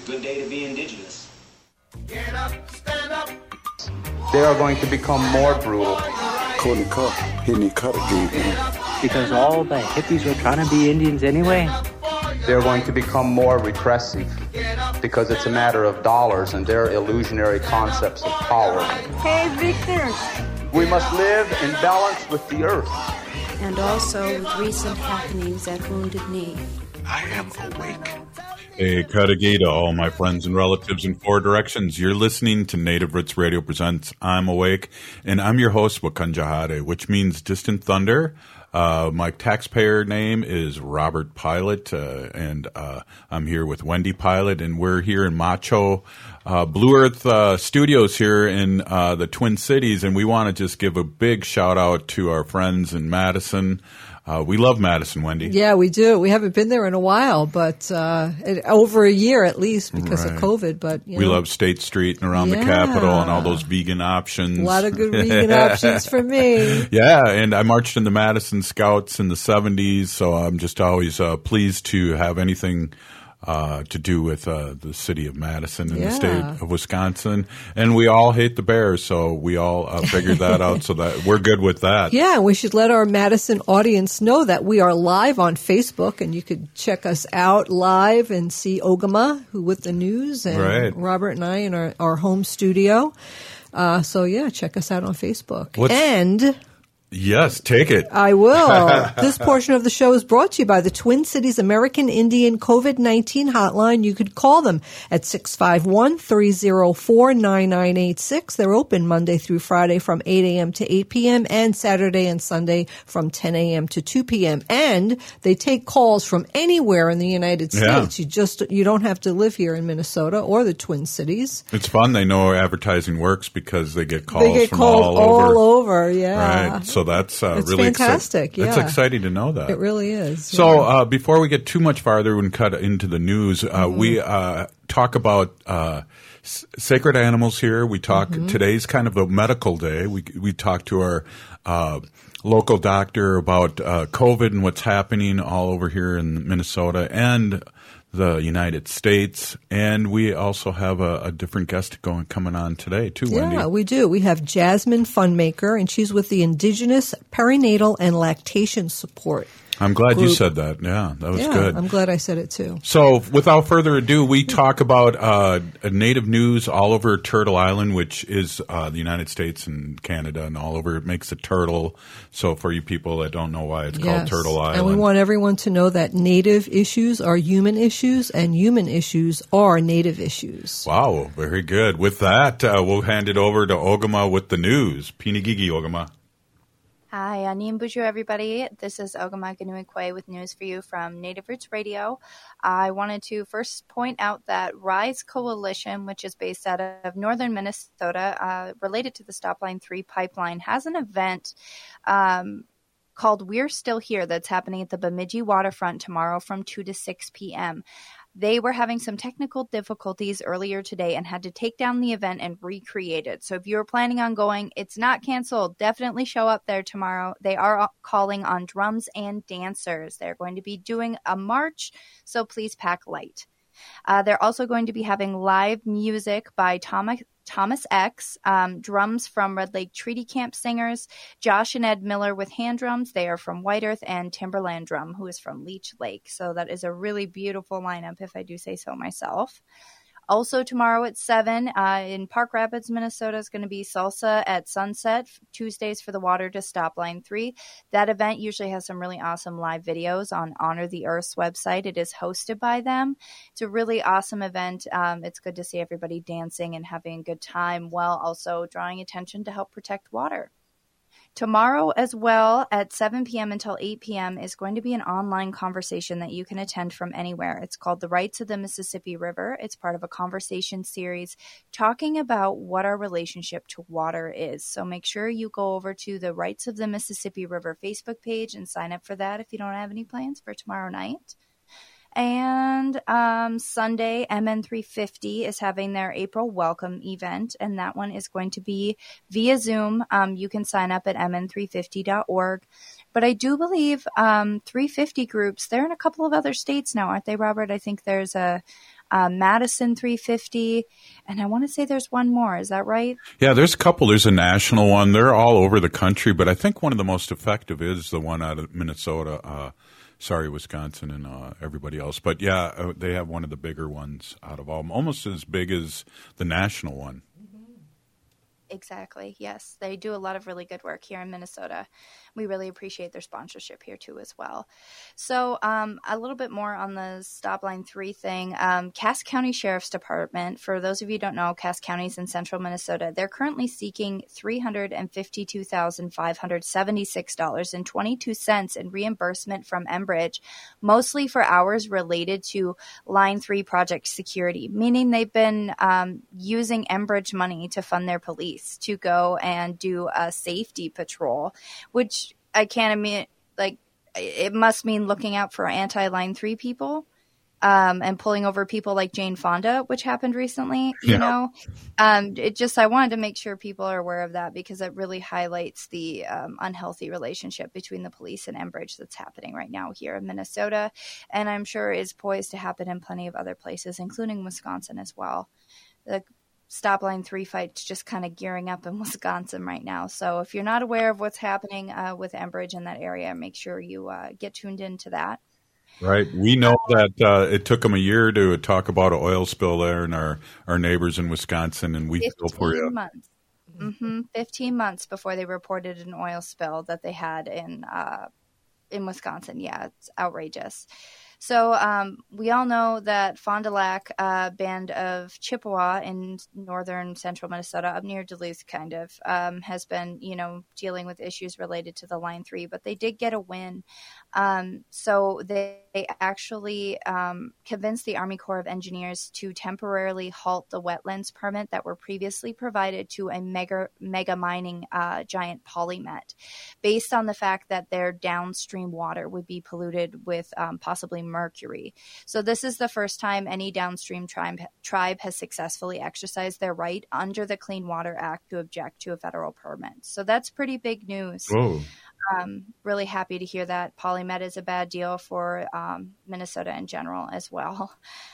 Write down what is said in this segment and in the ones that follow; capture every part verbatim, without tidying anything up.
Good day to be indigenous. Get up, stand up. They are going to become more brutal. Couldn't cut, hitting cut again. Because all the hippies were trying to be Indians anyway. They're going to become more repressive because it's a matter of dollars and their illusionary concepts of power. Hey, Victor. We must live in balance with the earth. And also with recent happenings at Wounded Knee. I am awake. Hey, Kadagi to all my friends and relatives in four directions. You're listening to Native Roots Radio Presents I'm Awake, and I'm your host, Wakanjahade, which means Distant Thunder. Uh, my taxpayer name is Robert Pilot, uh, and uh, I'm here with Wendy Pilot, and we're here in Macho uh, Blue Earth uh, Studios here in uh, the Twin Cities, and we want to just give a big shout out to our friends in Madison. Uh, we love Madison, Wendy. Yeah, we do. We haven't been there in a while, but uh, it, over a year at least because right. of COVID. But you we know. love State Street and around yeah. the Capitol and all those vegan options. A lot of good vegan options for me. Yeah, and I marched in the Madison Scouts in the seventies, so I'm just always uh, pleased to have anything Uh, to do with uh, the city of Madison and yeah. the state of Wisconsin. And we all hate the Bears, so we all uh, figured that out, so that we're good with that. Yeah, we should let our Madison audience know that we are live on Facebook, and you could check us out live and see Ogama, who with the news, and right. Robert and I in our, our home studio. Uh, so, yeah, check us out on Facebook. What's- and... Yes, take it. I will. This portion of the show is brought to you by the Twin Cities American Indian COVID nineteen hotline. You could call them at six five one, three oh four, nine nine eight six. They're open Monday through Friday from eight a.m. to eight p.m. and Saturday and Sunday from ten a.m. to two p.m. And they take calls from anywhere in the United States. Yeah. You just you don't have to live here in Minnesota or the Twin Cities. It's fun. They know advertising works because they get calls they get from called all, all over. over. Yeah. Right. So that's uh, it's really fantastic. Exci- yeah. It's exciting to know that. It really is. So yeah. uh, before we get too much farther and cut into the news, uh, mm-hmm. we uh, talk about uh, s- sacred animals here. We talk mm-hmm. today's kind of a medical day. We we talk to our uh, local doctor about uh, COVID and what's happening all over here in Minnesota and the United States, and we also have a, a different guest going coming on today too, Wendy. Yeah, we do. We have Jasmine Funmaker, and she's with the Indigenous Perinatal and Lactation Support. I'm glad group. you said that. Yeah, that was yeah, good. I'm glad I said it too. So without further ado, we talk about uh, native news all over Turtle Island, which is uh, the United States and Canada and all over. It makes a turtle. So for you people that don't know why it's yes. called Turtle Island. And we want everyone to know that native issues are human issues and human issues are native issues. Wow, very good. With that, uh, we'll hand it over to Ogama with the news. Pinigigi, Ogama. Hi, Anim Buju, everybody. This is Ogama Ganuikwe with news for you from Native Roots Radio. I wanted to first point out that Rise Coalition, which is based out of northern Minnesota, uh, related to the Stop Line three pipeline, has an event um, called We're Still Here that's happening at the Bemidji Waterfront tomorrow from two to six p.m. They were having some technical difficulties earlier today and had to take down the event and recreate it. So if you're planning on going, it's not canceled. Definitely show up there tomorrow. They are calling on drums and dancers. They're going to be doing a march, so please pack light. Uh, they're also going to be having live music by Thomas Thomas X, um, drums from Red Lake Treaty Camp Singers, Josh and Ed Miller with hand drums. They are from White Earth, and Timberland Drum, who is from Leech Lake. So that is a really beautiful lineup, if I do say so myself. Also tomorrow at seven uh, in Park Rapids, Minnesota, is going to be Salsa at Sunset, Tuesdays for the Water to Stop Line three. That event usually has some really awesome live videos on Honor the Earth's website. It is hosted by them. It's a really awesome event. Um, it's good to see everybody dancing and having a good time while also drawing attention to help protect water. Tomorrow as well at seven p.m. until eight p.m. is going to be an online conversation that you can attend from anywhere. It's called The Rights of the Mississippi River. It's part of a conversation series talking about what our relationship to water is. So make sure you go over to the Rights of the Mississippi River Facebook page and sign up for that if you don't have any plans for tomorrow night. And um, Sunday, M N three fifty is having their April Welcome event, and that one is going to be via Zoom. Um, you can sign up at m n three fifty dot org. But I do believe um, three fifty groups, they're in a couple of other states now, aren't they, Robert? I think there's a uh, Madison three fifty, and I want to say there's one more. Is that right? Yeah, there's a couple. There's a national one. They're all over the country, but I think one of the most effective is the one out of Minnesota. Uh, sorry, Wisconsin and uh, everybody else. But yeah, uh, they have one of the bigger ones out of all, almost as big as the national one. Exactly. Yes. They do a lot of really good work here in Minnesota. We really appreciate their sponsorship here too as well. So um, a little bit more on the Stop Line three thing. Um, Cass County Sheriff's Department, for those of you who don't know, Cass County is in central Minnesota. They're currently seeking three hundred fifty-two thousand five hundred seventy-six dollars and twenty-two cents in reimbursement from Enbridge, mostly for hours related to Line three project security, meaning they've been um, using Enbridge money to fund their police to go and do a safety patrol, which I can't mean, like, it must mean looking out for anti-Line three people um, and pulling over people like Jane Fonda, which happened recently, you yeah. know. Um, it just, I wanted to make sure people are aware of that because it really highlights the um, unhealthy relationship between the police and Enbridge that's happening right now here in Minnesota, and I'm sure is poised to happen in plenty of other places, including Wisconsin as well. The Stop Line three fight's just kind of gearing up in Wisconsin right now. So if you're not aware of what's happening uh, with Enbridge in that area, make sure you uh, get tuned into that. Right. We know that uh, it took them a year to talk about an oil spill there and our, our neighbors in Wisconsin, and we feel for you. Months. Mm-hmm. fifteen months before they reported an oil spill that they had in uh, in Wisconsin. Yeah, it's outrageous. So um, we all know that Fond du Lac, uh, band of Chippewa in northern central Minnesota, up near Duluth, kind of, um, has been, you know, dealing with issues related to the Line three, but they did get a win. Um, so they, they actually um, convinced the Army Corps of Engineers to temporarily halt the wetlands permit that were previously provided to a mega mega mining uh, giant Polymet, based on the fact that their downstream water would be polluted with um, possibly mercury. So this is the first time any downstream tribe, tribe has successfully exercised their right under the Clean Water Act to object to a federal permit. So that's pretty big news. Whoa. Um, really happy to hear that. Polymet is a bad deal for um, Minnesota in general as well.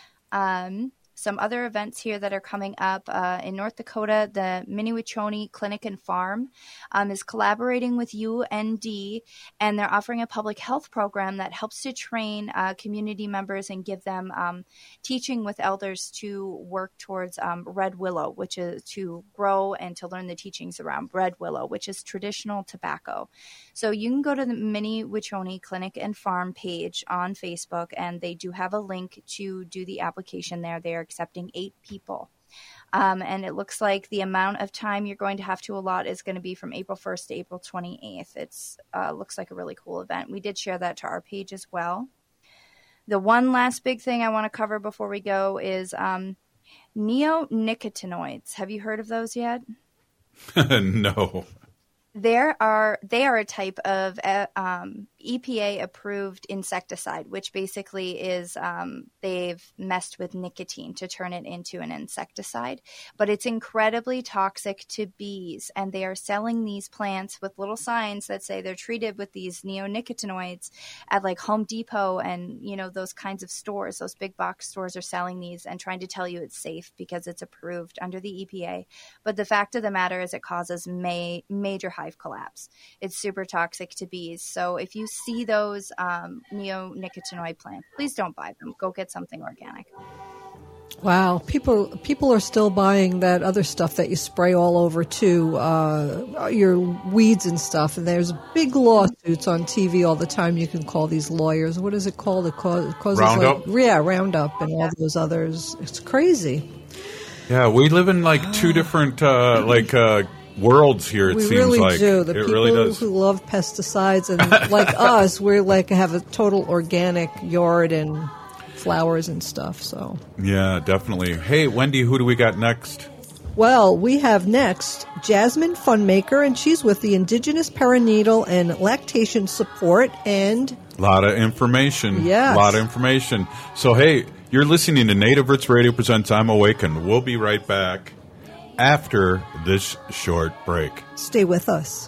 Um, some other events here that are coming up uh, in North Dakota, the Mini-Wachoni Clinic and Farm um, is collaborating with U N D, and they're offering a public health program that helps to train uh, community members and give them um, teaching with elders to work towards um, red willow, which is to grow and to learn the teachings around red willow, which is traditional tobacco. So you can go to the Mini-Wachoni Clinic and Farm page on Facebook, and they do have a link to do the application there. They are accepting eight people. Um, and it looks like the amount of time you're going to have to allot is going to be from April first to April twenty-eighth. It's uh, looks like a really cool event. We did share that to our page as well. The one last big thing I want to cover before we go is um, neonicotinoids. Have you heard of those yet? No. There are they are a type of uh, um, E P A approved insecticide, which basically is um, they've messed with nicotine to turn it into an insecticide. But it's incredibly toxic to bees, and they are selling these plants with little signs that say they're treated with these neonicotinoids at like Home Depot and you know those kinds of stores. Those big box stores are selling these and trying to tell you it's safe because it's approved under the E P A. But the fact of the matter is it causes ma- major hive collapse. It's super toxic to bees. So if you see those um, neonicotinoid plants, please don't buy them. Go get something organic. Wow, people people are still buying that other stuff that you spray all over too, uh, your weeds and stuff. And there's big lawsuits on T V all the time. You can call these lawyers. What is it called? It causes Roundup. Like, yeah, Roundup and all those others. It's crazy. Yeah, we live in like two different uh, like. Uh, worlds here, it we seems really like. do. The it people really does. who love pesticides and like us, we're like have a total organic yard and flowers and stuff. So yeah, definitely. Hey, Wendy, who do we got next? Well, we have next Jasmine Funmaker, and she's with the Indigenous Perinatal and Lactation Support, and a lot of information. Yeah, a lot of information. So hey, you're listening to Native Roots Radio presents I'm Awakened. We'll be right back after this short break. Stay with us.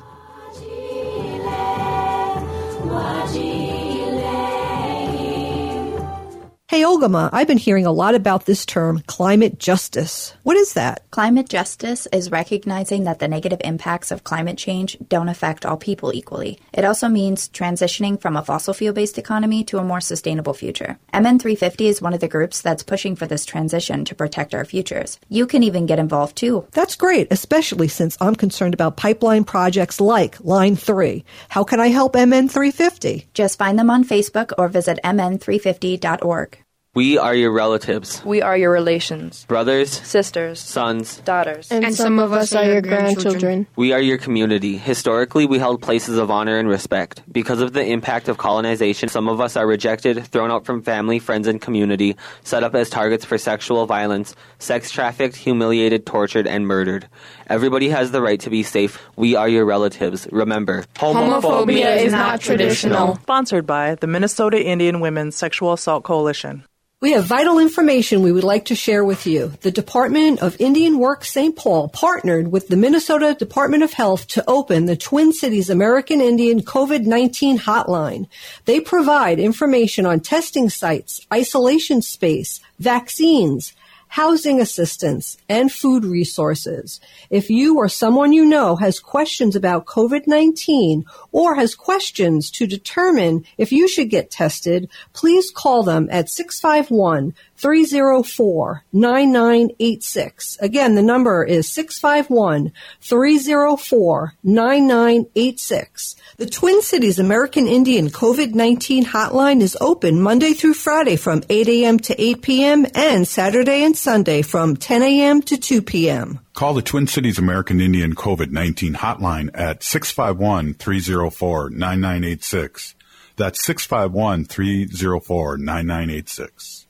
Hey, Ogama, I've been hearing a lot about this term, climate justice. What is that? Climate justice is recognizing that the negative impacts of climate change don't affect all people equally. It also means transitioning from a fossil fuel-based economy to a more sustainable future. M N three fifty is one of the groups that's pushing for this transition to protect our futures. You can even get involved too. That's great, especially since I'm concerned about pipeline projects like Line three. How can I help M N three fifty? Just find them on Facebook or visit m n three fifty dot org. We are your relatives. We are your relations. Brothers. Sisters. Sons. Daughters. And, and some of us are your grandchildren. We are your community. Historically, we held places of honor and respect. Because of the impact of colonization, some of us are rejected, thrown out from family, friends, and community, set up as targets for sexual violence, sex trafficked, humiliated, tortured, and murdered. Everybody has the right to be safe. We are your relatives. Remember, homophobia is not traditional. Sponsored by the Minnesota Indian Women's Sexual Assault Coalition. We have vital information we would like to share with you. The Department of Indian Works Saint Paul partnered with the Minnesota Department of Health to open the Twin Cities American Indian COVID nineteen hotline. They provide information on testing sites, isolation space, vaccines, housing assistance, and food resources. If you or someone you know has questions about COVID nineteen or has questions to determine if you should get tested, please call them at six five one, three zero four, nine nine eight six. Again, the number is six five one, three zero four, nine nine eight six. The Twin Cities American Indian COVID nineteen hotline is open Monday through Friday from eight a.m. to eight p.m. and Saturday and Sunday from ten a.m. to two p.m. Call the Twin Cities American Indian COVID nineteen hotline at six five one, three zero four, nine nine eight six. That's six five one, three zero four, nine nine eight six.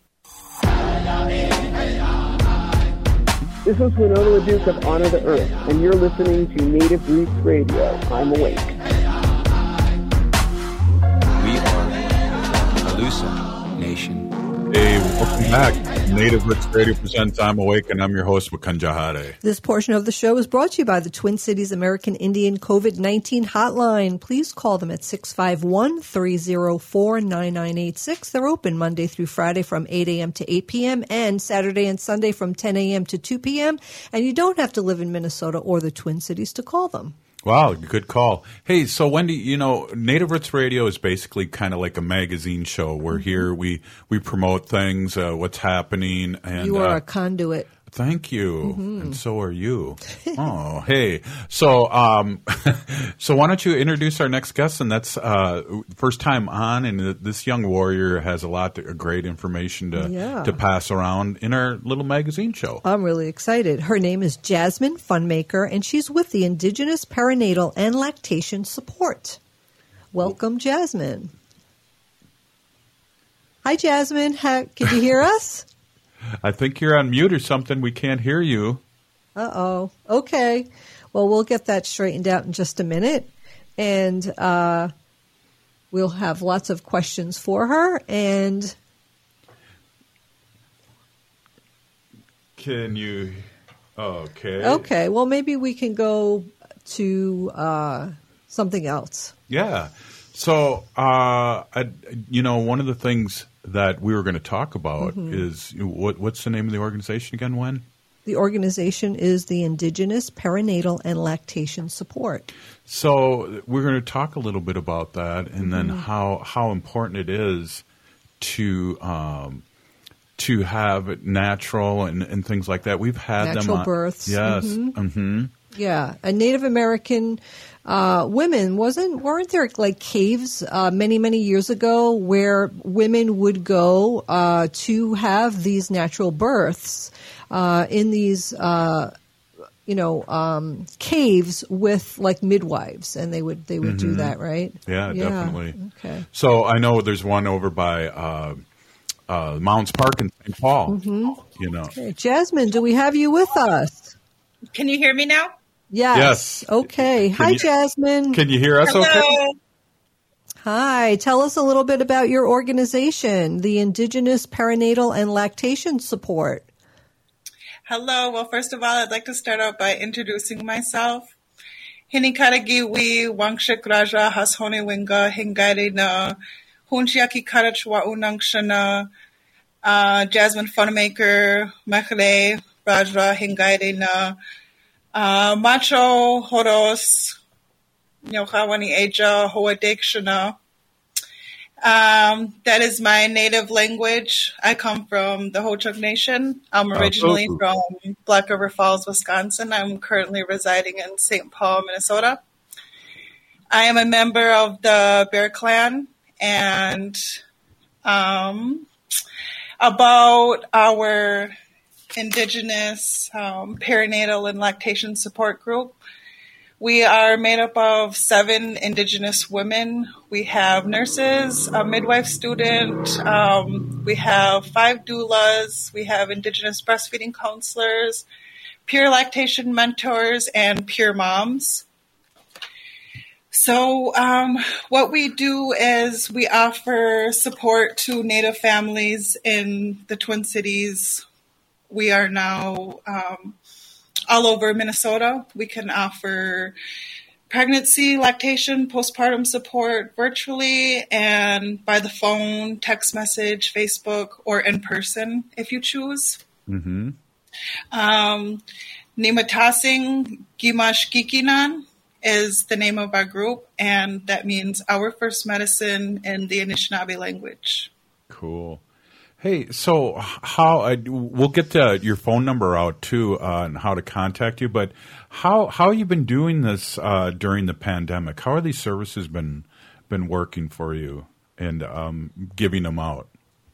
This is Winona LaDuke of Honor the Earth, and you're listening to Native Roots Radio. I'm awake. We are Calusa Nation. Hey, welcome back. Native Roots Radio presents I'm Awake, and I'm your host, Wakanja Hare. This portion of the show is brought to you by the Twin Cities American Indian COVID nineteen hotline. Please call them at six five one, three zero four, nine nine eight six. They're open Monday through Friday from eight a.m. to eight p.m. and Saturday and Sunday from ten a.m. to two p.m. And you don't have to live in Minnesota or the Twin Cities to call them. Wow, good call. Hey, so Wendy, you know, Native Roots Radio is basically kind of like a magazine show. We're mm-hmm. here, we we promote things, uh, what's happening. And you are uh, a conduit. Thank you, mm-hmm. and so are you. Oh, hey. So, um, so why don't you introduce our next guest? And that's uh, first time on, and this young warrior has a lot of great information to yeah. to pass around in our little magazine show. I'm really excited. Her name is Jasmine Funmaker, and she's with the Indigenous Perinatal and Lactation Support. Welcome, Jasmine. Hi, Jasmine. How, can you hear us? I think you're on mute or something. We can't hear you. Uh-oh. Okay. Well, we'll get that straightened out in just a minute. And uh, we'll have lots of questions for her. And can you... Okay. Okay. Well, maybe we can go to uh, something else. Yeah. So, uh, I, you know, one of the things that we were going to talk about mm-hmm. is what, what's the name of the organization again, Wen? The organization is the Indigenous Perinatal and Lactation Support. So we're going to talk a little bit about that, and mm-hmm. then how how important it is to um, to have natural and, and things like that. We've had natural them natural births. Yes. Mm-hmm. Mm-hmm. Yeah, a Native American uh, women wasn't weren't there like caves uh, many many years ago where women would go uh, to have these natural births uh, in these uh, you know um, caves with like midwives, and they would they would mm-hmm. do that, right? Yeah, yeah, definitely. Okay. So I know there's one over by uh, uh, Mounds Park in Saint Paul. Mm-hmm. You know, okay. Jasmine, do we have you with us? Can you hear me now? Yes. Yes. Okay. Can Hi, you, Jasmine. Can you hear us Hello. okay? Hi. Tell us a little bit about your organization, the Indigenous Perinatal and Lactation Support. Hello. Well, first of all, I'd like to start out by introducing myself. Hinikaragiwi Wangshik Raja Hashone Winga Hingari na Hunchiaki Karachwa Unangshana uh, Jasmine Funamaker, Mechle, Rajra, Hingaide na, uh, Macho, Horos, Nyokawani Eja, Hoadekshana. Um, that is my native language. I come from the Ho-Chunk Nation. I'm originally oh, from Black River Falls, Wisconsin. I'm currently residing in Saint Paul, Minnesota. I am a member of the Bear Clan, and um, about our Indigenous um, perinatal and lactation support group. We are made up of seven Indigenous women. We have nurses, a midwife student. Um, we have five doulas. We have Indigenous breastfeeding counselors, peer lactation mentors, and peer moms. So um, what we do is we offer support to Native families in the Twin Cities. We are now um, all over Minnesota. We can offer pregnancy, lactation, postpartum support virtually and by the phone, text message, Facebook, or in person if you choose. Mm-hmm. Um, Nimatasing Gimash Gikinan is the name of our group, and that means our first medicine in the Anishinaabe language. Cool. Hey, so how uh, we'll get to your phone number out too, uh, and how to contact you. But how how you been doing this uh, during the pandemic? How are these services been been working for you and um, giving them out?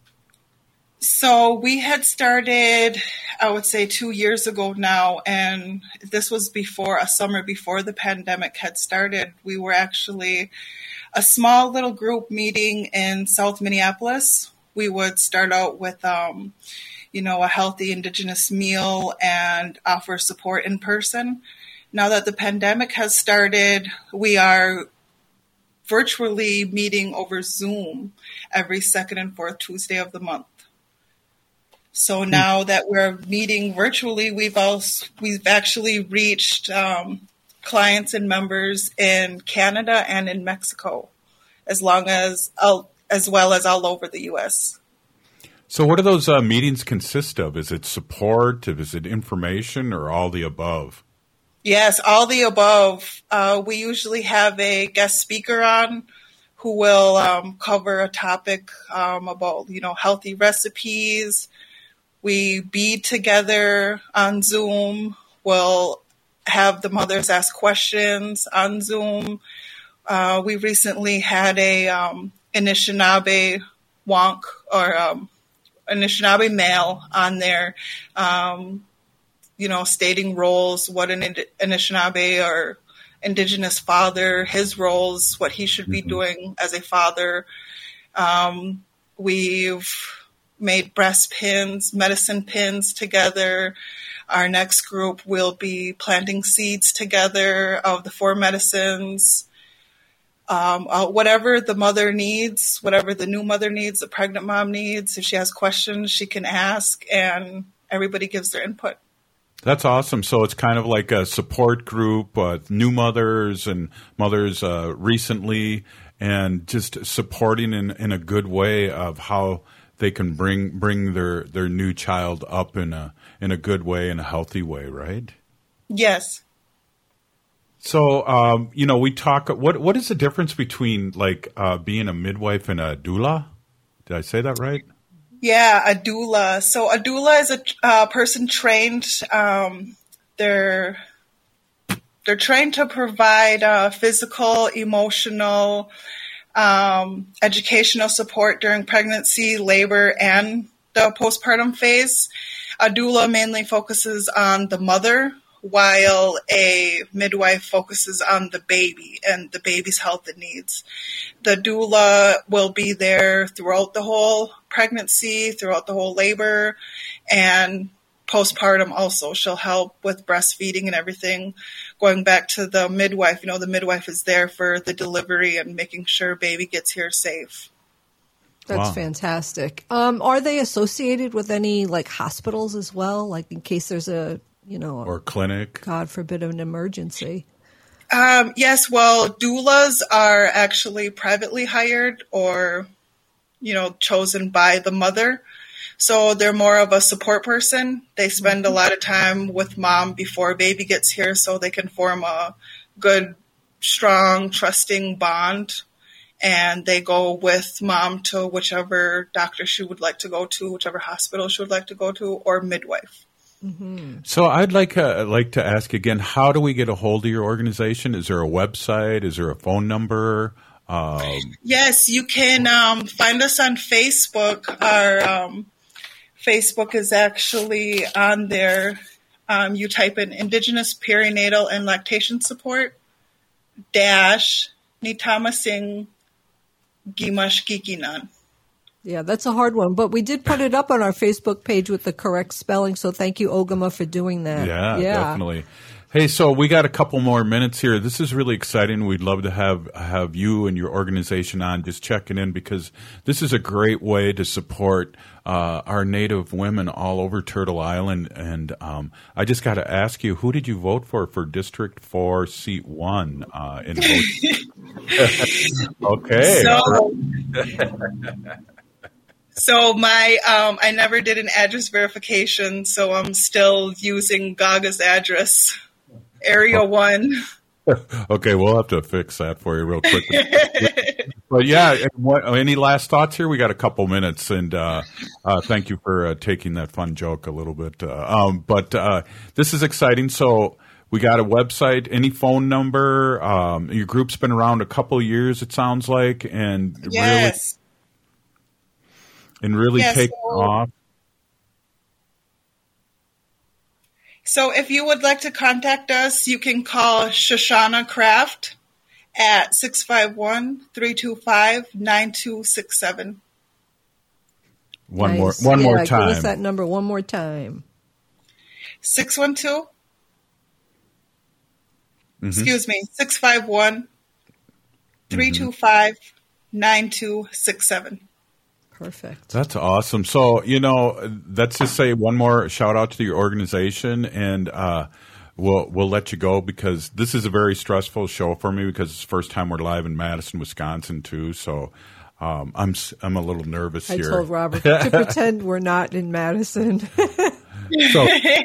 So we had started, I would say, two years ago now, and this was before a summer before the pandemic had started. We were actually a small little group meeting in South Minneapolis. We would start out with, um, you know, a healthy Indigenous meal and offer support in person. Now that the pandemic has started, we are virtually meeting over Zoom every second and fourth Tuesday of the month. So now that we're meeting virtually, we've also, we've actually reached um, clients and members in Canada and in Mexico, as long as uh, as well as all over the U S. So what do those uh, meetings consist of? Is it support? Is it information, or all the above? Yes, all the above. Uh, we usually have a guest speaker on who will um, cover a topic um, about, you know, healthy recipes. We bead together on Zoom. We'll have the mothers ask questions on Zoom. Uh, we recently had a um, Anishinaabe wonk or um, Anishinaabe male on there, um, you know, stating roles, what an Anishinaabe or Indigenous father, his roles, what he should be mm-hmm. doing as a father. Um, we've made breast pins, medicine pins together. Our next group will be planting seeds together of the four medicines. Um, uh, whatever the mother needs, whatever the new mother needs, the pregnant mom needs, if she has questions, she can ask, and everybody gives their input. That's awesome. So it's kind of like a support group, uh, new mothers and mothers uh, recently, and just supporting in, in a good way of how they can bring bring their, their new child up in a in a good way, in a healthy way, right? Yes. So, um, you know, we talk. What what is the difference between like uh, being a midwife and a doula? Did I say that right? Yeah, a doula. So a doula is a uh, person trained. Um, they're they're trained to provide uh, physical, emotional, um, educational support during pregnancy, labor, and the postpartum phase. A doula mainly focuses on the mother, while a midwife focuses on the baby and the baby's health and needs. The doula will be there throughout the whole pregnancy, throughout the whole labor, and postpartum also. She'll help with breastfeeding and everything. Going back to the midwife, you know, the midwife is there for the delivery and making sure baby gets here safe. That's wow. fantastic. Um, are they associated with any like hospitals as well? Like in case there's a you know, or clinic, God forbid, an emergency. Um, yes, well, doulas are actually privately hired or, you know, chosen by the mother. So they're more of a support person. They spend a lot of time with mom before baby gets here so they can form a good, strong, trusting bond. And they go with mom to whichever doctor she would like to go to, whichever hospital she would like to go to, or midwife. Mm-hmm. So I'd like uh, like to ask again, how do we get a hold of your organization? Is there a website? Is there a phone number? Um, yes, you can um, find us on Facebook. Our um, Facebook is actually on there. Um, you type in Indigenous Perinatal and Lactation Support dash Nitamasing Gimashkikinan. Yeah, that's a hard one, but we did put it up on our Facebook page with the correct spelling, so thank you, Ogama, for doing that. Yeah, yeah, definitely. Hey, so we got a couple more minutes here. This is really exciting. We'd love to have have you and your organization on, just checking in, because this is a great way to support uh, our Native women all over Turtle Island. And um, I just got to ask you, who did you vote for for District four, Seat one? Uh, in okay. So, so my um, I never did an address verification, so I'm still using Gaga's address. Area one. Okay, we'll have to fix that for you real quick. But yeah, what, any last thoughts here? We got a couple minutes, and uh, uh, thank you for uh, taking that fun joke a little bit. Uh, um, but uh, this is exciting. So we got a website, any phone number. Um, your group's been around a couple years, it sounds like, and yes. really, and really yes, taking so- off. So if you would like to contact us, you can call Shoshana Craft at six five one, three two five, nine two six seven. One Nice. more one yeah, more time. Give us that number one more time. six one two, Mm-hmm. excuse me, six five one, three two five, nine two six seven. Perfect. That's awesome. So, you know, let's just say one more shout out to your organization, and uh, we'll we'll let you go, because this is a very stressful show for me, because it's the first time we're live in Madison, Wisconsin, too. So um, I'm I'm a little nervous I here. told Robert to pretend we're not in Madison. So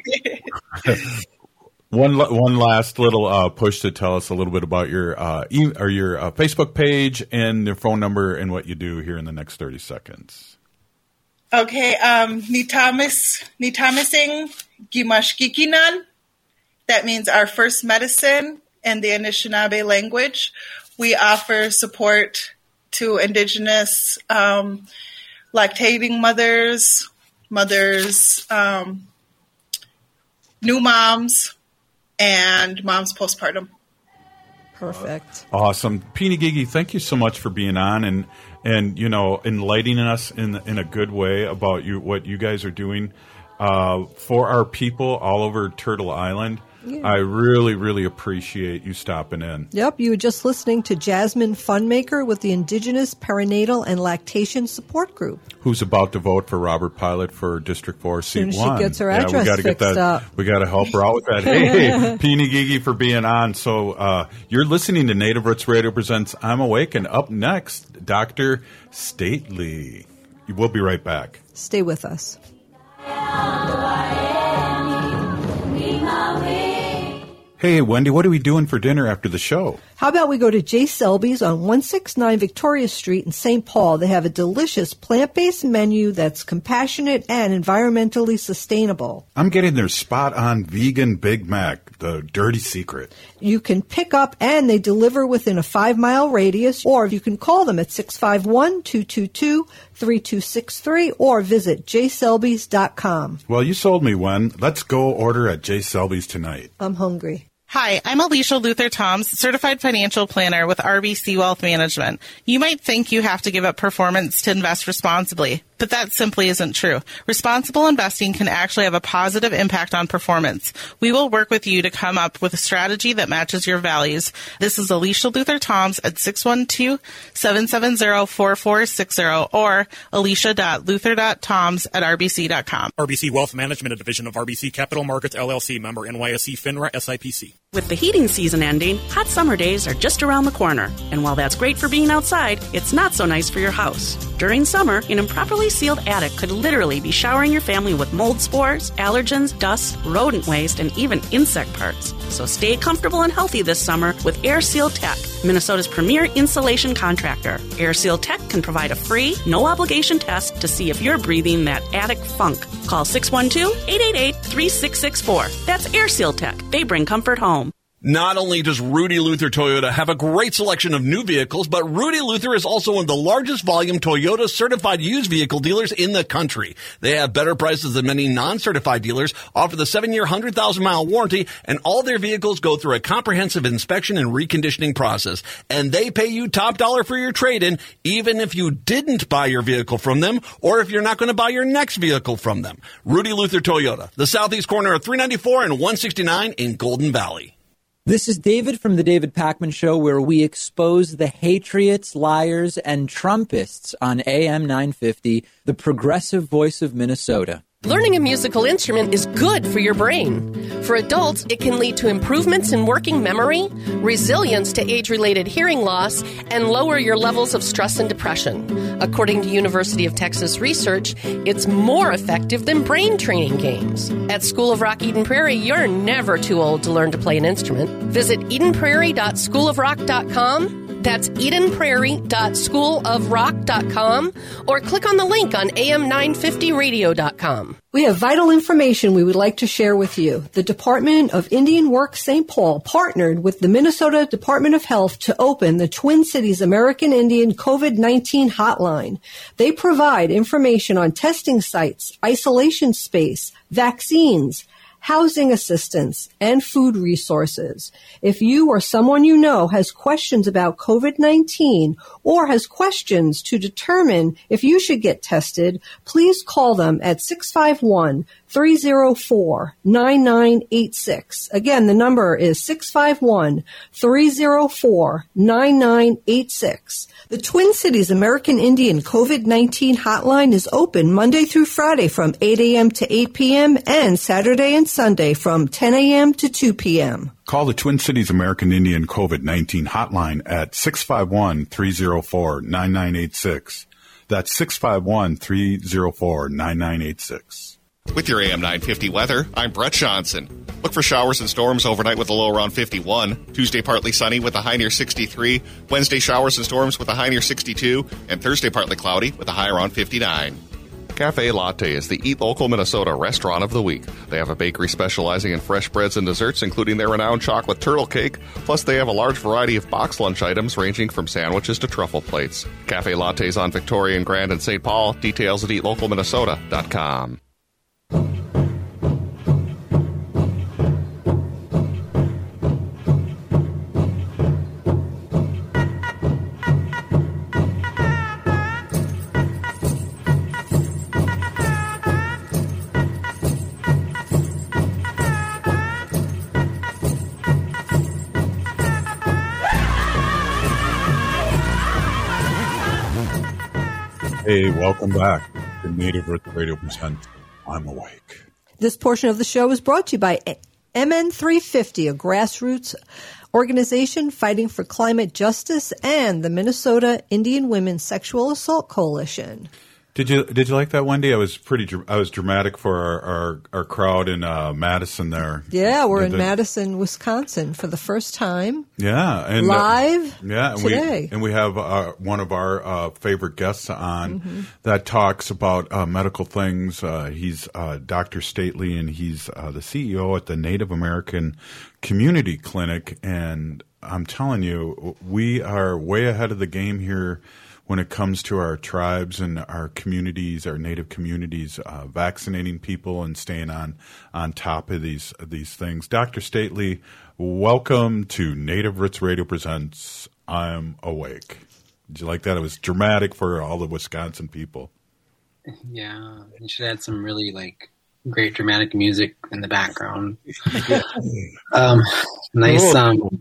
one one last little uh, push to tell us a little bit about your uh, e- or your uh, Facebook page and your phone number and what you do here in the next thirty seconds. Okay, um, Nitamis, Nitamising Gimashkikinan. That means our first medicine in the Anishinaabe language. We offer support to Indigenous um, lactating mothers, mothers, um, new moms, and moms postpartum. Perfect. Awesome. Peeny Gigi, thank you so much for being on and, and you know, enlightening us in in a good way about you what you guys are doing uh, for our people all over Turtle Island. Yeah. I really, really appreciate you stopping in. Yep, you were just listening to Jasmine Funmaker with the Indigenous Perinatal and Lactation Support Group, who's about to vote for Robert Pilot for District four, Seat one. As soon as she gets her yeah, address we gotta fixed get that, up. We got to help her out with that. Hey, Peeny Gigi for being on. So uh, you're listening to Native Roots Radio Presents I'm Awake, and up next, Doctor Stately. We'll be right back. Stay with us. Hey, Wendy, what are we doing for dinner after the show? How about we go to J. Selby's on one sixty-nine Victoria Street in Saint Paul. They have a delicious plant-based menu that's compassionate and environmentally sustainable. I'm getting their spot-on vegan Big Mac, the dirty secret. You can pick up and they deliver within a five-mile radius, or you can call them at six five one, two two two, three two six three or visit j selbys dot com. Well, you sold me one. Let's go order at J. Selby's tonight. I'm hungry. Hi, I'm Alicia Luther-Toms, Certified Financial Planner with R B C Wealth Management. You might think you have to give up performance to invest responsibly, but that simply isn't true. Responsible investing can actually have a positive impact on performance. We will work with you to come up with a strategy that matches your values. This is Alicia Luther-Toms at six one two, seven seven zero, four four six zero or alicia dot luther dot toms at r b c dot com. R B C Wealth Management, a division of R B C Capital Markets, L L C, member N Y S E, FINRA, S I P C. With the heating season ending, hot summer days are just around the corner. And while that's great for being outside, it's not so nice for your house. During summer, an improperly sealed attic could literally be showering your family with mold spores, allergens, dust, rodent waste, and even insect parts. So stay comfortable and healthy this summer with AirSeal Tech, Minnesota's premier insulation contractor. AirSeal Tech can provide a free, no-obligation test to see if you're breathing that attic funk. Call six one two, eight eight eight, three six six four. That's AirSeal Tech. They bring comfort home. Not only does Rudy Luther Toyota have a great selection of new vehicles, but Rudy Luther is also one of the largest volume Toyota certified used vehicle dealers in the country. They have better prices than many non-certified dealers, offer the seven-year, one hundred thousand mile warranty, and all their vehicles go through a comprehensive inspection and reconditioning process. And they pay you top dollar for your trade-in, even if you didn't buy your vehicle from them, or if you're not going to buy your next vehicle from them. Rudy Luther Toyota, the southeast corner of three ninety-four and one sixty-nine in Golden Valley. This is David from the David Pakman Show, where we expose the Hatriots, liars, and Trumpists on A M nine fifty, the progressive voice of Minnesota. Learning a musical instrument is good for your brain. For adults, it can lead to improvements in working memory, resilience to age-related hearing loss, and lower your levels of stress and depression. According to University of Texas research, it's more effective than brain training games. At School of Rock Eden Prairie, you're never too old to learn to play an instrument. Visit eden prairie dot school of rock dot com. That's eden prairie dot school of rock dot com, or click on the link on A M nine fifty radio dot com. We have vital information we would like to share with you. The Department of Indian Work Saint Paul partnered with the Minnesota Department of Health to open the Twin Cities American Indian COVID nineteen hotline. They provide information on testing sites, isolation space, vaccines, housing assistance, and food resources. If you or someone you know has questions about COVID nineteen or has questions to determine if you should get tested, please call them at six five one, three zero four, nine nine eight six. Again, the number is six five one, three zero four, nine nine eight six. The Twin Cities American Indian COVID nineteen hotline is open Monday through Friday from eight a.m. to eight p.m. and Saturday and Sunday from ten a.m. to two p.m. Call the Twin Cities American Indian COVID nineteen hotline at six five one, three zero four, nine nine eight six. That's six five one, three zero four, nine nine eight six. With your A M nine fifty weather, I'm Brett Johnson. Look for showers and storms overnight with a low around fifty-one. Tuesday partly sunny with a high near sixty-three. Wednesday showers and storms with a high near sixty-two. And Thursday partly cloudy with a high around fifty-nine. Cafe Latte is the Eat Local Minnesota Restaurant of the Week. They have a bakery specializing in fresh breads and desserts, including their renowned chocolate turtle cake. Plus, they have a large variety of box lunch items ranging from sandwiches to truffle plates. Cafe Latte's on Victoria and Grand and Saint Paul. Details at eat local minnesota dot com. Hey, welcome back to Native Roots Radio Presents I'm Awake. This portion of the show is brought to you by M N three fifty, a grassroots organization fighting for climate justice, and the Minnesota Indian Women's Sexual Assault Coalition. Did you did you like that, Wendy? I was pretty I was dramatic for our our, our crowd in uh, Madison there. Yeah, we're the, in the, Madison, Wisconsin for the first time. Yeah, and live. Uh, yeah, and today, we and we have uh, one of our uh, favorite guests on mm-hmm. that talks about uh, medical things. Uh, he's uh, Doctor Stately, and he's uh, the C E O at the Native American Community Clinic. And I'm telling you, we are way ahead of the game here when it comes to our tribes and our communities, our Native communities, uh, vaccinating people and staying on on top of these these things. Doctor Stately, welcome to Native Roots Radio Presents I'm Awake. Did you like that? It was dramatic for all the Wisconsin people. Yeah, you should add some really like great dramatic music in the background. um, nice. Um,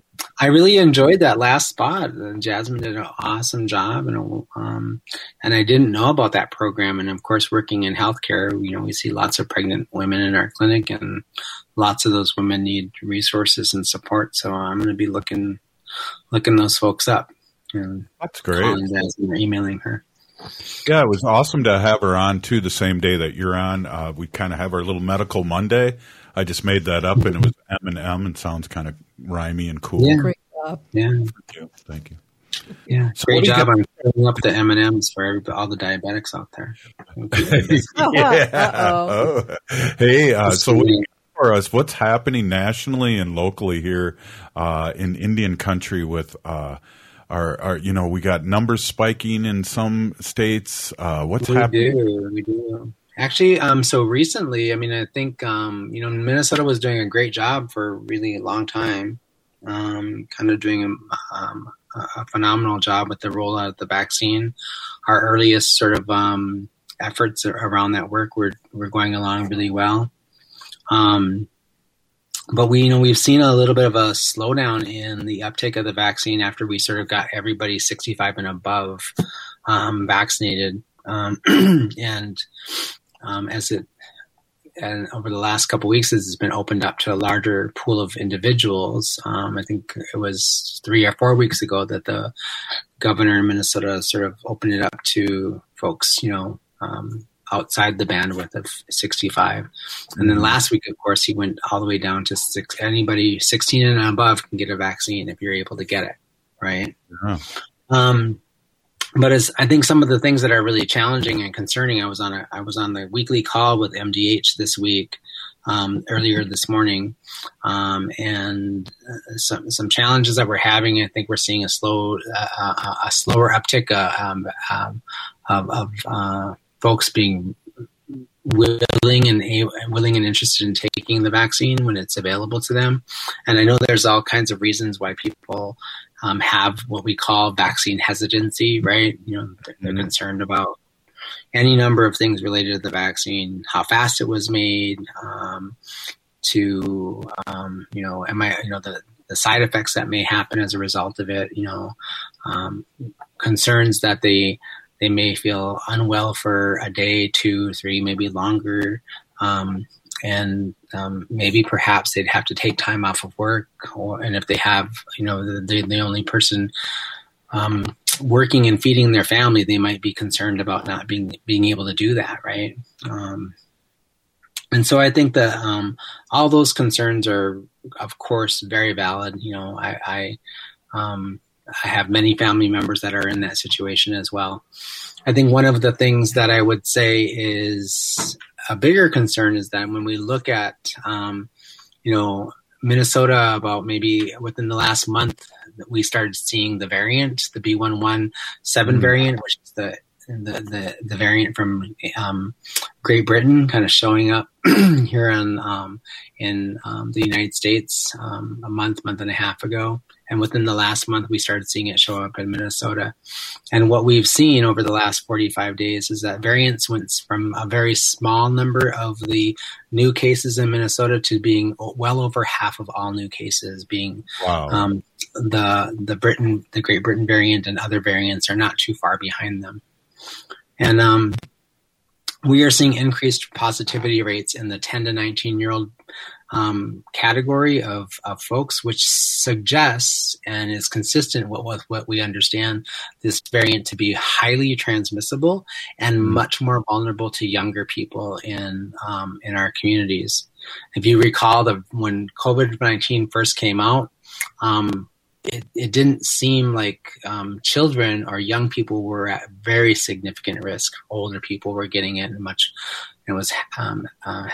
I really enjoyed that last spot. Jasmine did an awesome job, and um, and I didn't know about that program. And of course, working in healthcare, you know, we see lots of pregnant women in our clinic, and lots of those women need resources and support. So I'm going to be looking looking those folks up. And That's great. calling Jasmine or emailing her. Yeah, it was awesome to have her on too. The same day that you're on, uh, we kind of have our little medical Monday. I just made that up, and it was M and M, and sounds kind of rhymey and cool. Yeah. Great job. Yeah. Thank you. Thank you. Yeah. So Great what do you job got- on filling up the M and M's for every, all the diabetics out there. yeah. Uh-oh. Oh. Hey, uh, so what do you got for us? What's happening nationally and locally here uh, in Indian country with uh, our, our, you know, we got numbers spiking in some states. Uh, what's we happening? do. We do. Actually, um, so recently, I mean, I think, um, you know, Minnesota was doing a great job for a really long time, um, kind of doing a, um, a phenomenal job with the rollout of the vaccine. Our earliest sort of um, efforts around that work were, were going along really well. Um, but we, you know, we've seen a little bit of a slowdown in the uptake of the vaccine after we sort of got everybody sixty-five and above um, vaccinated. Um, and um, as it, and over the last couple of weeks, as it's been opened up to a larger pool of individuals. Um, I think it was three or four weeks ago that the governor in Minnesota sort of opened it up to folks, you know, um, outside the bandwidth of sixty-five. And then last week, of course, he went all the way down to six. Anybody sixteen and above can get a vaccine if you're able to get it, right? Yeah. Um, But as I think some of the things that are really challenging and concerning, I was on a I was on the weekly call with M D H this week, um, earlier this morning, um, and uh, some some challenges that we're having. I think we're seeing a slow uh, a slower uptick uh, um, um, of, of uh, folks being willing and a- willing and interested in taking the vaccine when it's available to them. And I know there's all kinds of reasons why people um, have what we call vaccine hesitancy, right? You know, they're, they're concerned about any number of things related to the vaccine, how fast it was made, um, to, um, you know, am I, you know, the, the side effects that may happen as a result of it, you know, um, concerns that they, they may feel unwell for a day, two, three, maybe longer. Um, and um, maybe perhaps they'd have to take time off of work. Or, and if they have, you know, they're the only person um, working and feeding their family, they might be concerned about not being being able to do that, right? Um, and so I think that um, all those concerns are, of course, very valid. You know, I, I um, I have many family members that are in that situation as well. I think one of the things that I would say is a bigger concern is that when we look at, um, you know, Minnesota, about maybe within the last month, we started seeing the variant, the B one one seven mm-hmm. variant, which is the the, the, the variant from um, Great Britain, kind of showing up here in, um, in um, the United States um, a month, month and a half ago. And within the last month, we started seeing it show up in Minnesota. And what we've seen over the last forty-five days is that variants went from a very small number of the new cases in Minnesota to being well over half of all new cases being wow. um, the the Britain, the Great Britain variant, and other variants are not too far behind them. And um, we are seeing increased positivity rates in the ten to nineteen year old um, category of, of folks, which suggests and is consistent with, with what we understand this variant to be highly transmissible and mm-hmm. much more vulnerable to younger people in um, in our communities. If you recall, the when COVID nineteen first came out, um, It, it didn't seem like um, children or young people were at very significant risk. Older people were getting it much. It was um, uh,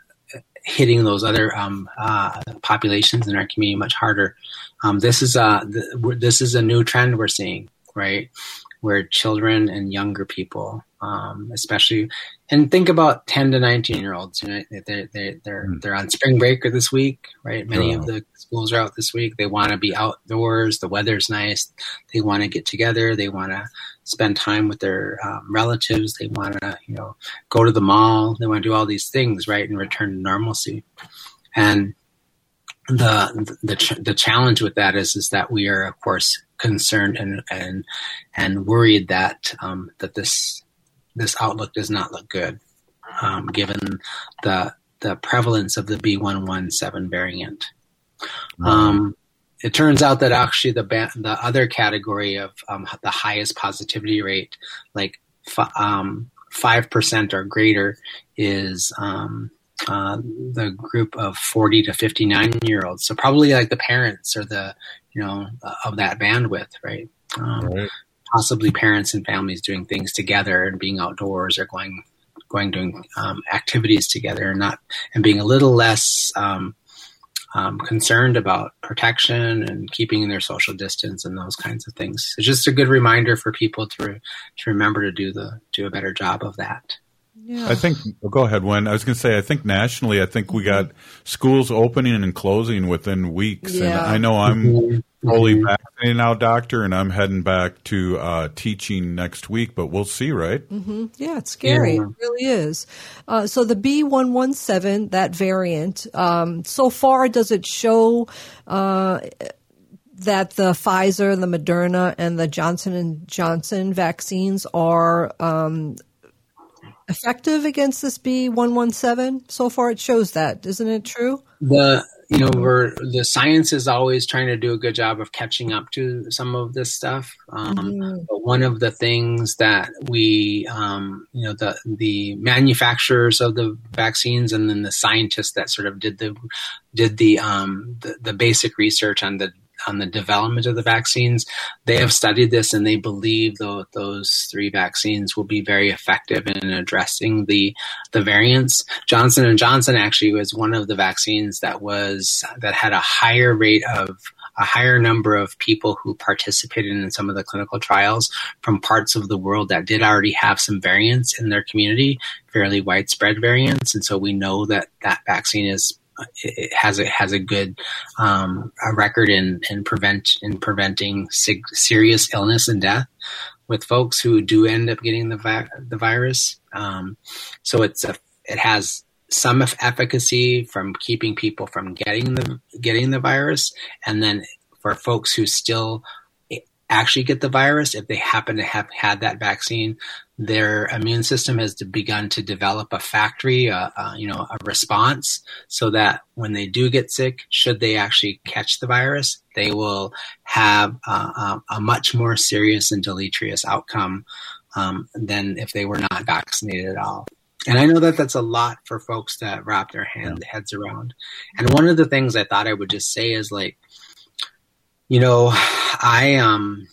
hitting those other um, uh, populations in our community much harder. Um, this is a this is a new trend we're seeing, right? Where children and younger people, um, especially, and think about ten to nineteen year olds. You know, they're they're they're they're on spring break this week, right? Many oh. of the schools are out this week. They want to be outdoors. The weather's nice. They want to get together. They want to spend time with their um, relatives. They want to, you know, go to the mall. They want to do all these things, right, and return to normalcy. And the the ch- the challenge with that is is that we are, of course, concerned and and and worried that um, that this this outlook does not look good, um, given the the prevalence of the B one one seven variant. Mm-hmm. Um, it turns out that actually the ba- the other category of um, the highest positivity rate, like f- um, five percent or greater, is um, uh, the group of forty to fifty-nine year olds. So probably like the parents or the, you know, uh, of that bandwidth, right? Um, right. Possibly parents and families doing things together and being outdoors or going, going doing um, activities together and not, and being a little less um, um, concerned about protection and keeping their social distance and those kinds of things. It's just a good reminder for people to to remember to do the do a better job of that. Yeah. I think, well, go ahead, Wen. I was going to say, I think nationally, I think we got schools opening and closing within weeks. Yeah. And I know I'm mm-hmm. fully vaccinated now, doctor, and I'm heading back to uh, teaching next week, but we'll see, right? Mm-hmm. Yeah, it's scary. Yeah. It really is. Uh, so the B one one seven, that variant, um, so far, does it show uh, that the Pfizer, the Moderna, and the Johnson and Johnson vaccines are um, effective against this B one one seven? So far, it shows that. Isn't it true? The you know we're the science is always trying to do a good job of catching up to some of this stuff. Um, mm-hmm. But one of the things that we um, you know the the manufacturers of the vaccines and then the scientists that sort of did the did the um, the, the basic research on the on the development of the vaccines, they have studied this and they believe though those three vaccines will be very effective in addressing the the variants. Johnson and Johnson actually was one of the vaccines that was that had a higher rate of a higher number of people who participated in some of the clinical trials from parts of the world that did already have some variants in their community, fairly widespread variants, and so we know that that vaccine is it has a has a good um, a record in in prevent in preventing sig- serious illness and death with folks who do end up getting the vi- the virus. Um, so it's a it has some efficacy from keeping people from getting the getting the virus, and then for folks who still actually get the virus, if they happen to have had that vaccine, their immune system has begun to develop a factory, uh, uh, you know, a response, so that when they do get sick, should they actually catch the virus, they will have uh, a much more serious and deleterious outcome um, than if they were not vaccinated at all. And I know that that's a lot for folks to wrap their hand, heads around. And one of the things I thought I would just say is like, you know, I um,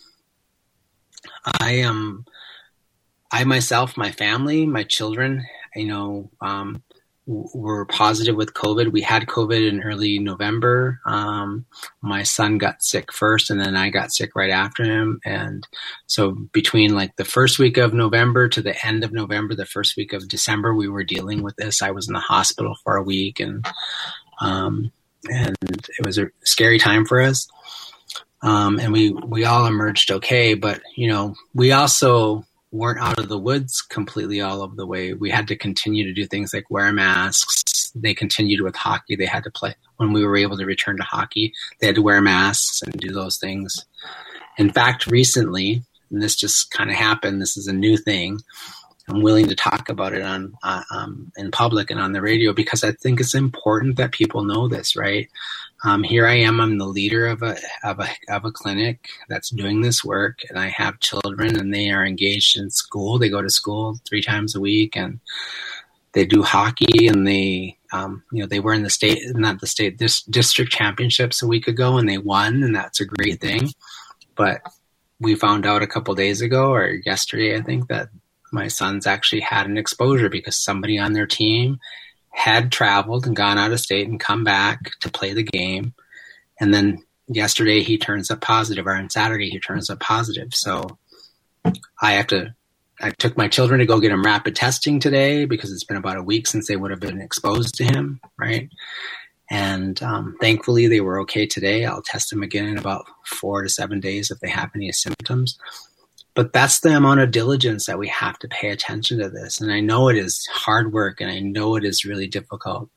I am, um, I myself, my family, my children, you know, um, w- were positive with COVID. We had COVID in early November. Um, my son got sick first, and then I got sick right after him. And so between like the first week of November to the end of November, the first week of December, we were dealing with this. I was in the hospital for a week, and um, and it was a scary time for us. Um, and we, we all emerged okay, but, you know, we also weren't out of the woods completely all of the way. We had to continue to do things like wear masks. They continued with hockey. They had to play when we were able to return to hockey. They had to wear masks and do those things. In fact, recently, and this just kind of happened, this is a new thing. I'm willing to talk about it on uh, um, in public and on the radio because I think it's important that people know this, right? Um, here I am. I'm the leader of a, of a of a clinic that's doing this work, and I have children, and they are engaged in school. They go to school three times a week, and they do hockey, and they um, you know they were in the state, not the state, this district championships a week ago, and they won, and that's a great thing. But we found out a couple days ago, or yesterday, I think, that my son's actually had an exposure because somebody on their team had traveled and gone out of state and come back to play the game. And then yesterday he turns up positive, or on Saturday he turns up positive. So I have to, I took my children to go get him rapid testing today because it's been about a week since they would have been exposed to him. Right. And um, thankfully they were okay today. I'll test them again in about four to seven days if they have any symptoms. But that's the amount of diligence that we have to pay attention to this. And I know it is hard work, and I know it is really difficult.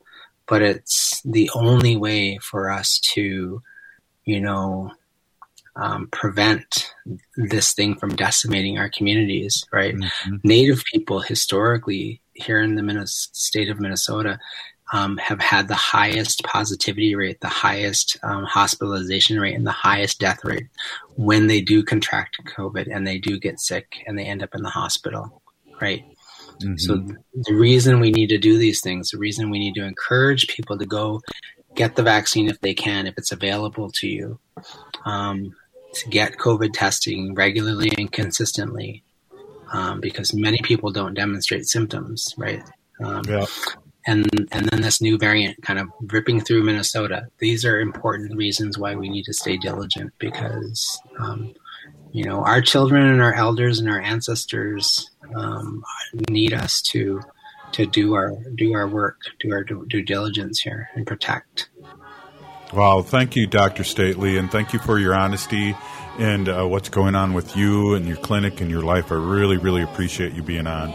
but it's the only way for us to, you know, um, prevent this thing from decimating our communities, right? Mm-hmm. Native people historically here in the Minnesota, state of Minnesota um, have had the highest positivity rate, the highest um, hospitalization rate, and the highest death rate when they do contract COVID and they do get sick and they end up in the hospital, right? Mm-hmm. So the reason we need to do these things, the reason we need to encourage people to go get the vaccine if they can, if it's available to you, um, to get COVID testing regularly and consistently, um, because many people don't demonstrate symptoms, right? Um, yeah. And and then this new variant kind of ripping through Minnesota. These are important reasons why we need to stay diligent, because, um, you know, our children and our elders and our ancestors um, need us to to do our do our work, do our due, due diligence here and protect. Well, thank you, Doctor Stately, and thank you for your honesty and uh, what's going on with you and your clinic and your life. I really, really appreciate you being on.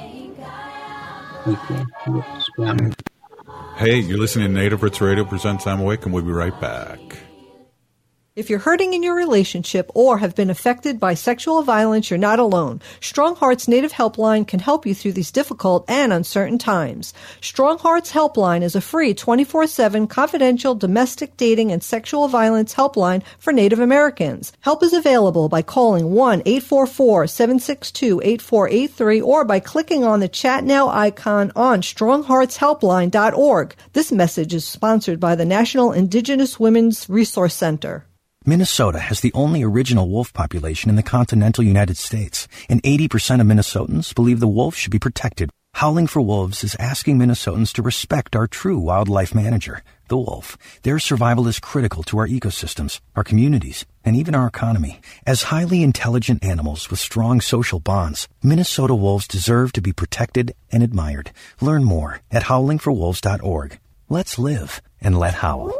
Okay. Hey, you're listening to Native Roots Radio presents I'm Awake, and we'll be right back. If you're hurting in your relationship or have been affected by sexual violence, you're not alone. Strong Hearts Native Helpline can help you through these difficult and uncertain times. Strong Hearts Helpline is a free twenty-four seven confidential domestic dating and sexual violence helpline for Native Americans. Help is available by calling one eight four four, seven six two, eight four eight three or by clicking on the Chat Now icon on strong hearts helpline dot org. This message is sponsored by the National Indigenous Women's Resource Center. Minnesota has the only original wolf population in the continental United States, and eighty percent of Minnesotans believe the wolf should be protected. Howling for Wolves is asking Minnesotans to respect our true wildlife manager, the wolf. Their survival is critical to our ecosystems, our communities, and even our economy. As highly intelligent animals with strong social bonds, Minnesota wolves deserve to be protected and admired. Learn more at howling for wolves dot org. Let's live and let howl.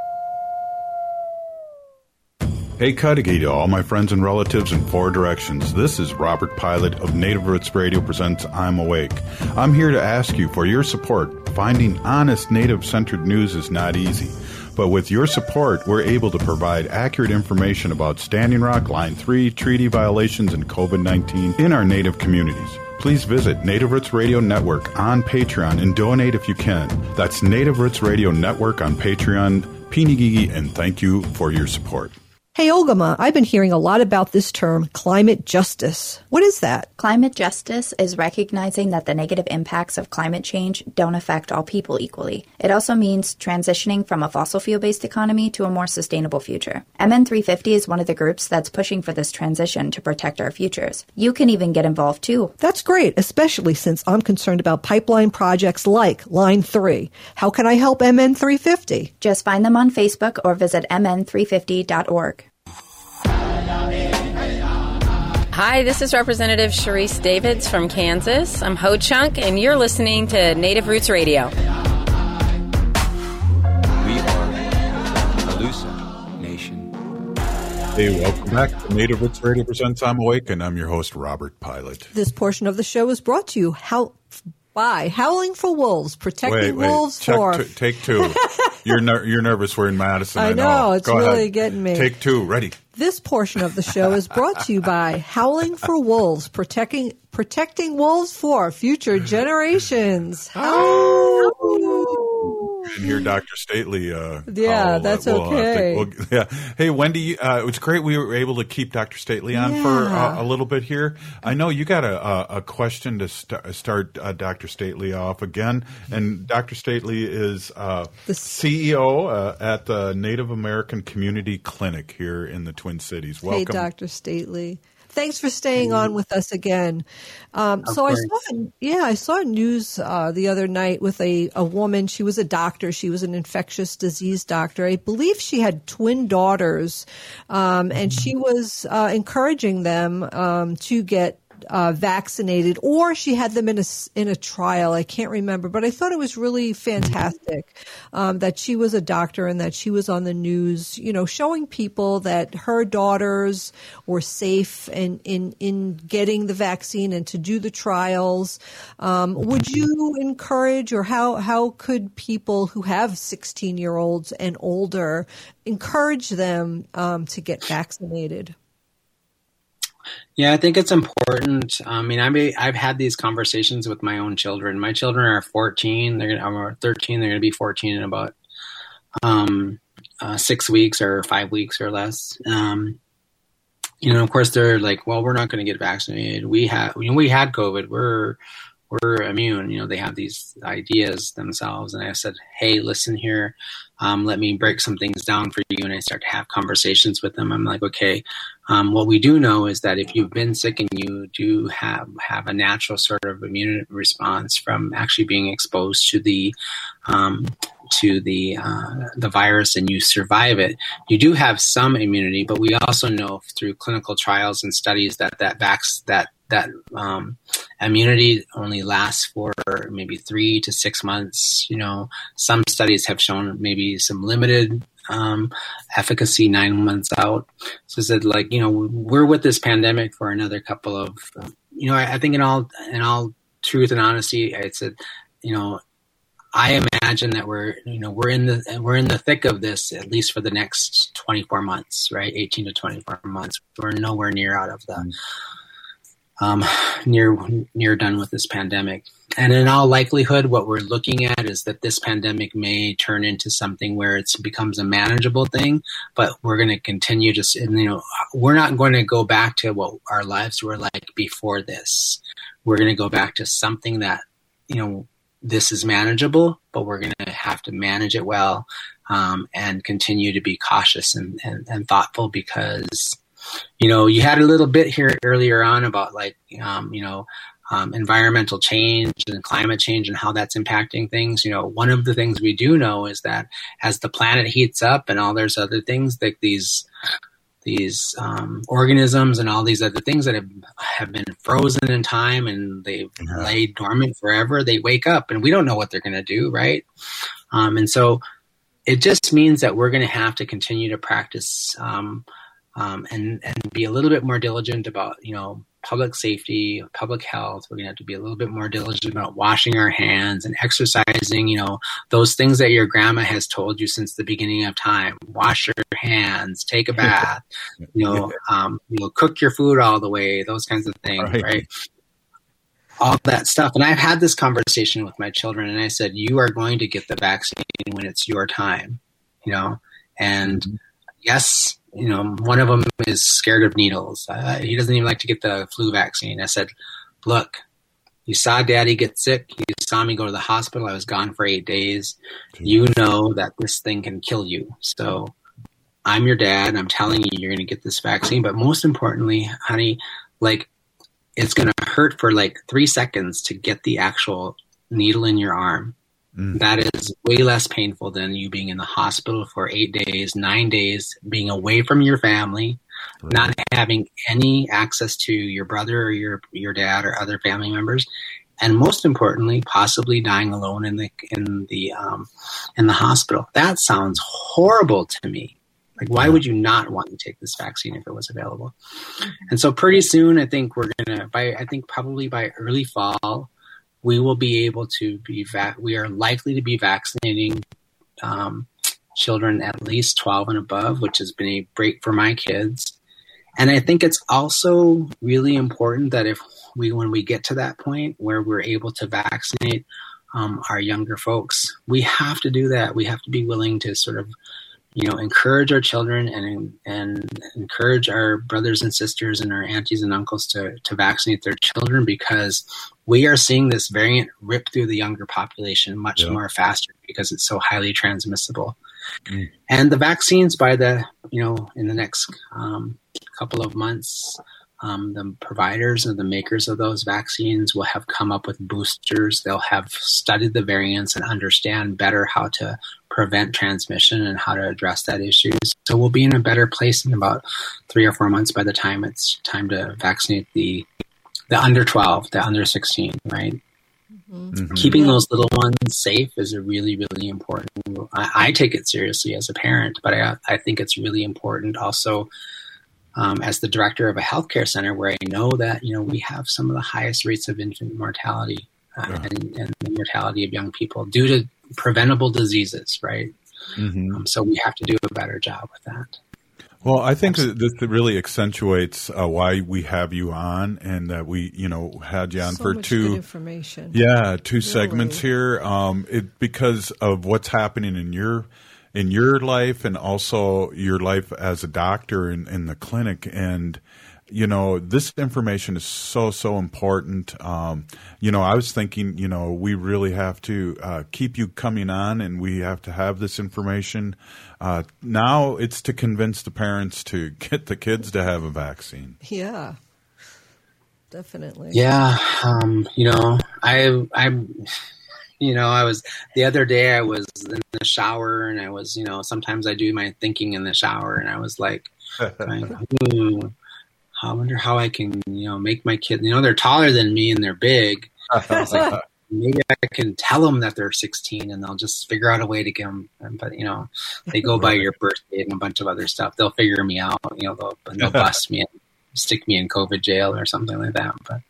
Hey, Cudahy to all my friends and relatives in four directions. This is Robert Pilot of Native Roots Radio presents I'm Awake. I'm here to ask you for your support. Finding honest Native-centered news is not easy. But with your support, we're able to provide accurate information about Standing Rock, Line three, treaty violations, and COVID nineteen in our Native communities. Please visit Native Roots Radio Network on Patreon and donate if you can. That's Native Roots Radio Network on Patreon. Pinigigi, and thank you for your support. Hey, Ogama, I've been hearing a lot about this term, climate justice. What is that? Climate justice is recognizing that the negative impacts of climate change don't affect all people equally. It also means transitioning from a fossil fuel-based economy to a more sustainable future. M N three fifty is one of the groups that's pushing for this transition to protect our futures. You can even get involved too. That's great, especially since I'm concerned about pipeline projects like Line three. How can I help M N three fifty? Just find them on Facebook or visit M N three fifty dot org. Hi, this is Representative Sharice Davids from Kansas. I'm Ho Chunk, and you're listening to Native Roots Radio. We are Alusa Nation. Hey, welcome back to Native Roots Radio presents I'm Awake, and I'm your host, Robert Pilot. This portion of the show is brought to you how, by Howling for Wolves, protecting wait, wait. wolves Check for... T- take two. You're ner- you're nervous. We're in Madison. I, I know. know. It's Go really ahead. getting me. Take two. Ready. This portion of the show is brought to you by Howling for Wolves, protecting protecting wolves for future generations. Oh. And hear Doctor Stately. Uh, yeah, howl. that's we'll okay. We'll, yeah. Hey, Wendy, uh, it was great we were able to keep Doctor Stately on yeah. for uh, a little bit here. I know you got a, a, a question to st- start uh, Doctor Stately off again. And Doctor Stately is uh, the C E O uh, at the Native American Community Clinic here in the Twin Cities. Welcome. Hey, Doctor Stately. Thanks for staying on with us again. Um, so I saw, yeah, I saw news uh, the other night with a, a woman. She was a doctor. She was an infectious disease doctor. I believe she had twin daughters, um, and she was uh, encouraging them um, to get got uh, vaccinated, or she had them in a, in a trial. I can't remember, but I thought it was really fantastic um, that she was a doctor and that she was on the news, you know, showing people that her daughters were safe in, in, in getting the vaccine and to do the trials. Um, would you encourage, or how, how could people who have sixteen-year-olds and older encourage them um, to get vaccinated? Yeah, I think it's important. I mean, I may, I've had these conversations with my own children. My children are fourteen. They're gonna, or thirteen. They're going to be fourteen in about um, uh, six weeks or five weeks or less. Um, you know, of course, they're like, "Well, we're not going to get vaccinated. We had, you know, we had COVID. We're we're immune." You know, they have these ideas themselves. And I said, "Hey, listen here. Um, let me break some things down for you." And I start to have conversations with them. I'm like, okay, um, what we do know is that if you've been sick and you do have, have a natural sort of immune response from actually being exposed to the, um, to the, uh, the virus and you survive it, you do have some immunity, but we also know through clinical trials and studies that that vax, that that um, immunity only lasts for maybe three to six months. You know, some studies have shown maybe some limited um, efficacy nine months out. So that, like, you know, we're with this pandemic for another couple of, you know, I, I think in all in all truth and honesty, it's a, you know, I imagine that we're, you know, we're in the we're in the thick of this at least for the next twenty-four months, right? eighteen to twenty-four months. We're nowhere near out of the. Um, near near done with this pandemic. And in all likelihood, what we're looking at is that this pandemic may turn into something where it becomes a manageable thing, but we're going to continue to, you know, we're not going to go back to what our lives were like before this. We're going to go back to something that, you know, this is manageable, but we're going to have to manage it well, um, and continue to be cautious and, and, and thoughtful because, you know, you had a little bit here earlier on about like, um, you know, um, environmental change and climate change and how that's impacting things. You know, one of the things we do know is that as the planet heats up and all there's other things like these, these um, organisms and all these other things that have, have been frozen in time and they've yeah. laid dormant forever, they wake up and we don't know what they're going to do, right? Um, and so it just means that we're going to have to continue to practice um Um, and, and be a little bit more diligent about, you know, public safety, public health. We're going to have to be a little bit more diligent about washing our hands and exercising, you know, those things that your grandma has told you since the beginning of time. Wash your hands, take a bath, you know, um, you know, cook your food all the way, those kinds of things, right? right? All that stuff. And I've had this conversation with my children and I said, you are going to get the vaccine when it's your time, you know, and mm-hmm. yes, you know, one of them is scared of needles. Uh, he doesn't even like to get the flu vaccine. I said, look, you saw Daddy get sick. You saw me go to the hospital. I was gone for eight days. You know that this thing can kill you. So I'm your dad. I'm telling you, you're going to get this vaccine. But most importantly, honey, like it's going to hurt for like three seconds to get the actual needle in your arm. Mm. That is way less painful than you being in the hospital for eight days, nine days, being away from your family, right. not having any access to your brother or your your dad or other family members, and most importantly, possibly dying alone in the in the um, in the hospital. That sounds horrible to me. Like, why would you not want to take this vaccine if it was available? And so, pretty soon, I think we're gonna. By I think probably by early fall. We will be able to be, vac- we are likely to be vaccinating um, children at least twelve and above, which has been a break for my kids. And I think it's also really important that if we, when we get to that point where we're able to vaccinate um, our younger folks, we have to do that. We have to be willing to sort of, you know, encourage our children and and encourage our brothers and sisters and our aunties and uncles to, to vaccinate their children because we are seeing this variant rip through the younger population much yeah. more faster because it's so highly transmissible. Mm. And the vaccines by the, you know, in the next um, couple of months, um, the providers and the makers of those vaccines will have come up with boosters. They'll have studied the variants and understand better how to prevent transmission and how to address that issue. So we'll be in a better place in about three or four months by the time it's time to vaccinate the the under twelve, the under sixteen, right? Mm-hmm. Keeping those little ones safe is a really, really important. I, I take it seriously as a parent, but I, I think it's really important also um, as the director of a healthcare center where I know that, you know, we have some of the highest rates of infant mortality uh, yeah. and, and the mortality of young people due to preventable diseases, right? Mm-hmm. Um, so we have to do a better job with that. Well, I think that this really accentuates uh, why we have you on, and that we, you know, had you on so for much two good information. Yeah, two really. segments here. Um, it because of what's happening in your in your life, and also your life as a doctor in, in the clinic, and you know, this information is so, so important. Um, you know, I was thinking, you know, we really have to uh, keep you coming on, and we have to have this information. Uh, now it's to convince the parents to get the kids to have a vaccine. Yeah, definitely. Yeah. Um, you know, I, I, you know, I was, the other day I was in the shower, and I was, you know, sometimes I do my thinking in the shower, and I was like, hmm, I wonder how I can, you know, make my kid, you know, they're taller than me and they're big. I was like, maybe I can tell them that they're sixteen and they'll just figure out a way to get them. But, you know, they go by your birth date and a bunch of other stuff. They'll figure me out, you know, they'll, they'll bust me and stick me in COVID jail or something like that. But,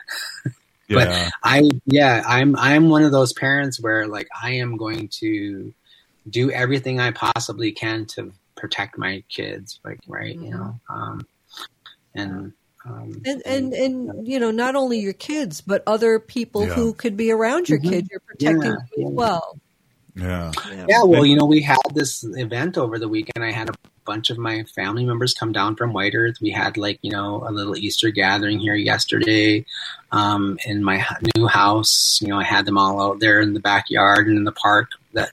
yeah. but I, yeah, I'm, I'm one of those parents where like, I am going to do everything I possibly can to protect my kids. Like, right. Mm-hmm. You know, um, And, um, and, and, and, you know, not only your kids, but other people yeah. who could be around your mm-hmm. kid, you're protecting yeah, them yeah. as well. Yeah. yeah. Yeah. Well, you know, we had this event over the weekend. I had a bunch of my family members come down from White Earth. We had like, you know, a little Easter gathering here yesterday, um, in my new house. You know, I had them all out there in the backyard and in the park that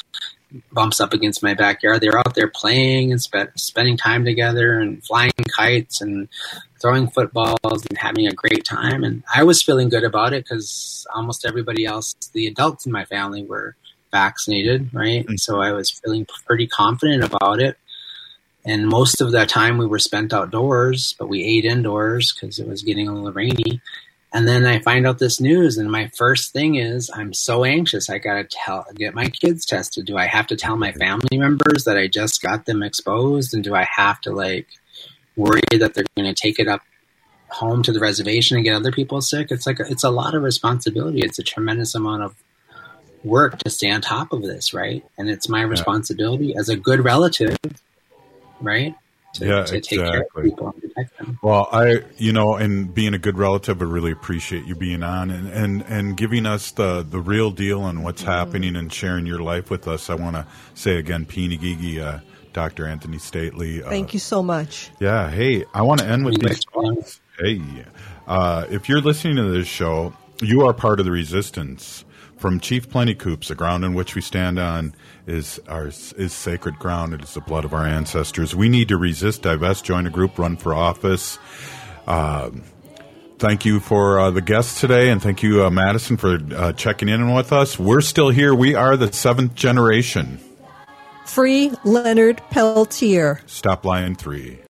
bumps up against my backyard. They were out there playing and spe- spending time together and flying kites and throwing footballs and having a great time. And I was feeling good about it because almost everybody else, the adults in my family, were vaccinated, right? Mm-hmm. And so I was feeling pretty confident about it. And most of that time we were spent outdoors, but we ate indoors because it was getting a little rainy. And then I find out this news, and my first thing is, I'm so anxious. I got to tell, get my kids tested. Do I have to tell my family members that I just got them exposed? And do I have to like worry that they're going to take it up home to the reservation and get other people sick? It's like, a, it's a lot of responsibility. It's a tremendous amount of work to stay on top of this, right? And it's my responsibility as a good relative, right? To, yeah, to exactly. take care of people and protect them. Well, I, you know, and being a good relative, I really appreciate you being on and, and, and giving us the, the real deal on what's mm-hmm. happening and sharing your life with us. I want to say again, Peeny Gigi, uh, Doctor Anthony Stately. Uh, Thank you so much. Yeah. Hey, I want to end with these things. Hey, uh, if you're listening to this show, you are part of the resistance. From Chief Plenty Coops, the ground in which we stand on is our is sacred ground. It is the blood of our ancestors. We need to resist, divest, join a group, run for office. Uh, thank you for uh, the guests today, and thank you, uh, Madison, for uh, checking in with us. We're still here. We are the seventh generation. Free Leonard Peltier. Stop Lying three.